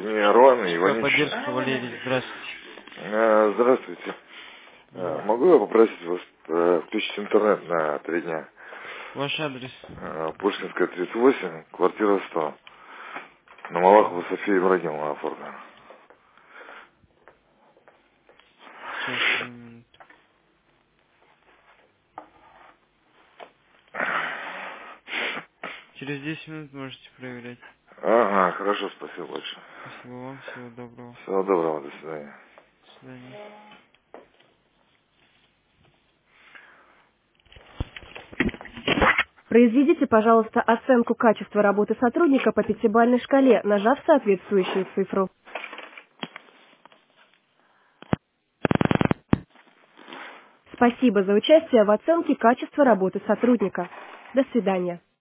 Меня Руан Какая Иванович. поддержка, Валерий? Здравствуйте. Здравствуйте. Могу я попросить вас включить интернет на 3 дня? Ваш адрес? Пушкинская, 38, квартира 100. На Малахову София Ибрагимовна оформлена. Сейчас, одну минуту. Через 10 минут можете проверять. Ага, хорошо, спасибо большое. Спасибо вам, всего доброго. Всего доброго, до свидания. До свидания. Произведите, пожалуйста, оценку качества работы сотрудника по пятибалльной шкале, нажав соответствующую цифру. Спасибо за участие в оценке качества работы сотрудника. До свидания.